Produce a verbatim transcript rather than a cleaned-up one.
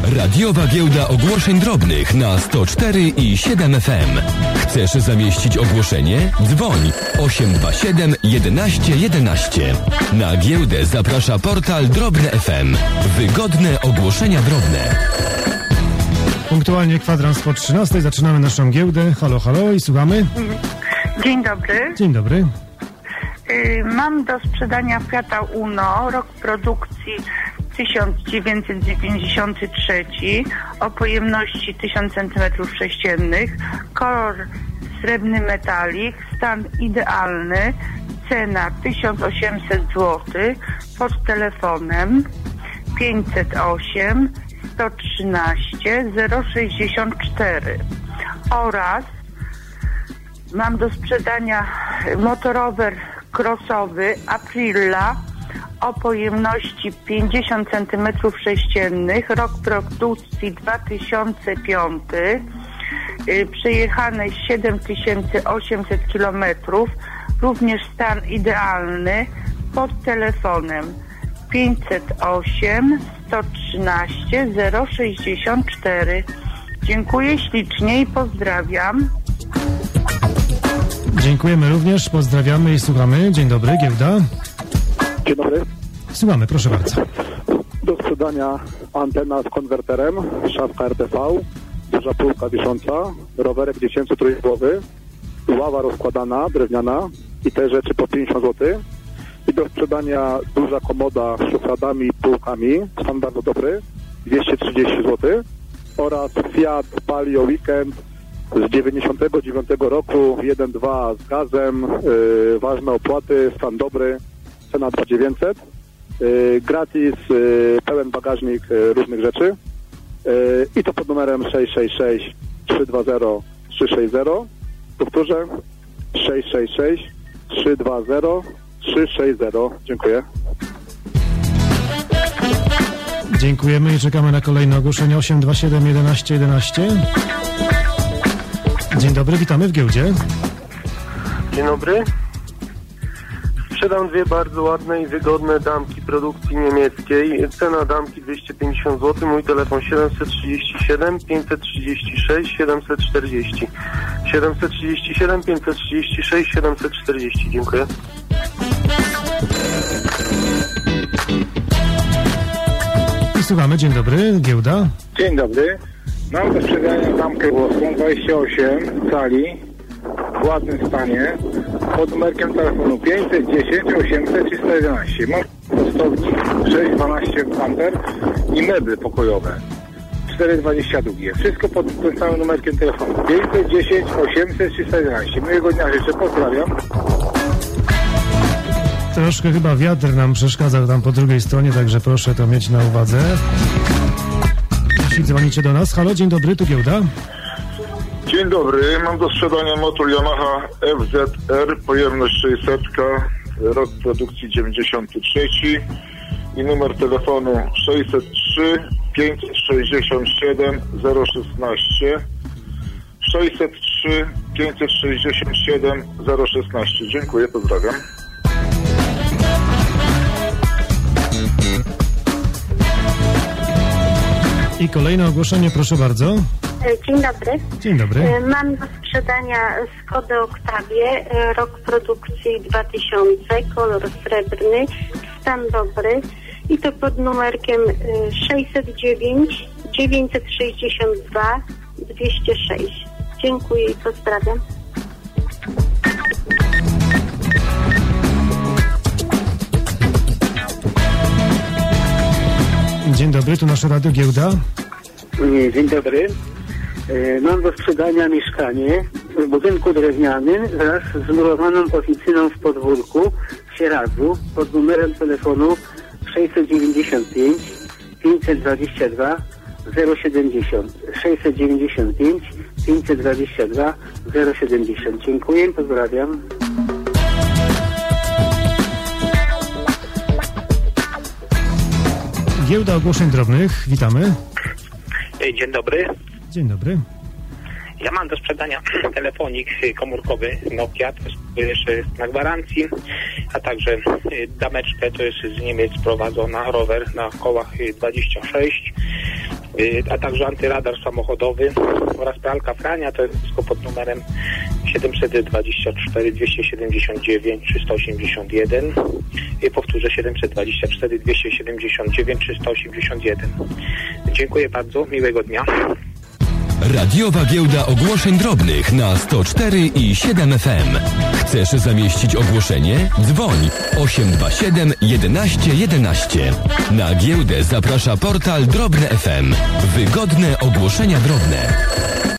Radiowa Giełda Ogłoszeń Drobnych na sto cztery i siedem F M. Chcesz zamieścić ogłoszenie? Dzwoń osiem dwa siedem jedenaście jedenaście. Na giełdę zaprasza portal Drobne F M. Wygodne ogłoszenia drobne. Punktualnie kwadrans po trzynastej zaczynamy naszą giełdę. Halo, halo i słuchamy. Dzień dobry. Dzień dobry. Y, mam do sprzedania Fiata Uno, rok produkcji tysiąc dziewięćset dziewięćdziesiąty trzeci, o pojemności tysiąc centymetrów sześciennych, kolor srebrny metalik, stan idealny, cena tysiąc osiemset złotych, pod telefonem pięćset osiem sto trzynaście zero sześćdziesiąt cztery. Oraz mam do sprzedania motorower crossowy Aprilia o pojemności pięćdziesiąt centymetrów sześciennych, rok produkcji dwa tysiące piąty, yy, przejechane siedem tysięcy osiemset kilometrów, również stan idealny, pod telefonem pięćset osiem sto trzynaście zero sześćdziesiąt cztery. Dziękuję ślicznie i pozdrawiam. Dziękujemy również, pozdrawiamy i słuchamy. Dzień dobry, giełda. Dzień dobry. Słuchamy, proszę bardzo. Do sprzedania antena z konwerterem, szafka R T V, duża półka wisząca, rowerek dziecięcy trójgłowy, ława rozkładana, drewniana i te rzeczy po pięćdziesiąt złotych. I do sprzedania duża komoda z szufladami i półkami, stan bardzo dobry, dwieście trzydzieści złotych. Oraz Fiat Palio Weekend z dziewięćdziesiątego dziewiątego roku, jeden dwa z gazem, yy, ważne opłaty, stan dobry, cena dwa tysiące dziewięćset, yy, gratis, yy, pełen bagażnik yy, różnych rzeczy yy, i to pod numerem sześć sześć sześć trzy dwa zero trzy sześć zero. Powtórzę, sześć sześć sześć trzy dwa zero trzy sześć zero. Dziękuję. Dziękujemy i czekamy na kolejne ogłoszenie osiem dwa siedem jedenaście jedenaście. Dzień dobry, witamy w giełdzie. Dzień dobry. Sprzedam dwie bardzo ładne i wygodne damki produkcji niemieckiej. Cena damki dwieście pięćdziesiąt złotych. Mój telefon siedemset trzydzieści siedem pięćset trzydzieści sześć siedemset czterdzieści. siedemset trzydzieści siedem pięćset trzydzieści sześć siedemset czterdzieści. Dziękuję. I słuchamy, dzień dobry, giełda. Dzień dobry. Mam do sprzedania damkę włoską dwadzieścia osiem cali w ładnym stanie pod numerkiem telefonu pięćset dziesięć osiemset trzysta jedenaście. Mam prostownik sześć dwanaście amper i meble pokojowe cztery dwadzieścia długie. Wszystko pod tym samym numerkiem telefonu pięćset dziesięć osiemset trzysta jedenaście. Miłego dnia życzę, pozdrawiam. Troszkę chyba wiatr nam przeszkadzał tam po drugiej stronie, także proszę to mieć na uwadze. Jeśli dzwonicie do nas, halo, dzień dobry, tu giełda. Dzień dobry, mam do sprzedania motor Yamaha F Z R, pojemność sześćset, rok produkcji dziewięćdziesiąty trzeci i numer telefonu sześćset trzy pięćset sześćdziesiąt siedem zero szesnaście. sześćset trzy pięćset sześćdziesiąt siedem zero szesnaście. Dziękuję, pozdrawiam. I kolejne ogłoszenie, proszę bardzo. Dzień dobry. Dzień dobry. Mam do sprzedania Skodę Octavię, rok produkcji dwa tysiące, kolor srebrny, stan dobry i to pod numerkiem sześćset dziewięć dziewięćset sześćdziesiąt dwa dwieście sześć. Dziękuję i pozdrawiam. Dzień dobry, tu nasza radio giełda. Dzień dobry. Mam do sprzedania mieszkanie w budynku drewnianym wraz z murowaną oficyną w podwórku w Sieradzu pod numerem telefonu sześćset dziewięćdziesiąt pięć pięćset dwadzieścia dwa zero siedemdziesiąt. sześćset dziewięćdziesiąt pięć pięćset dwadzieścia dwa zero siedemdziesiąt. Dziękuję, pozdrawiam. Giełda Ogłoszeń Drobnych, witamy. Dzień dobry. Dzień dobry. Ja mam do sprzedania telefonik komórkowy Nokia, to jest jeszcze na gwarancji, a także dameczkę, to jest z Niemiec sprowadzona, rower na kołach dwadzieścia sześć, a także antyradar samochodowy oraz pralka Frania, to jest wszystko pod numerem siedemset dwadzieścia cztery dwieście siedemdziesiąt dziewięć trzysta osiemdziesiąt jeden. Powtórzę, siedemset dwadzieścia cztery dwieście siedemdziesiąt dziewięć trzysta osiemdziesiąt jeden. Dziękuję bardzo, miłego dnia. Radiowa Giełda Ogłoszeń Drobnych na sto cztery i siedem F M. Chcesz zamieścić ogłoszenie? Dzwoń osiem dwa siedem jedenaście jedenaście. Na giełdę zaprasza portal Drobne F M. Wygodne ogłoszenia drobne.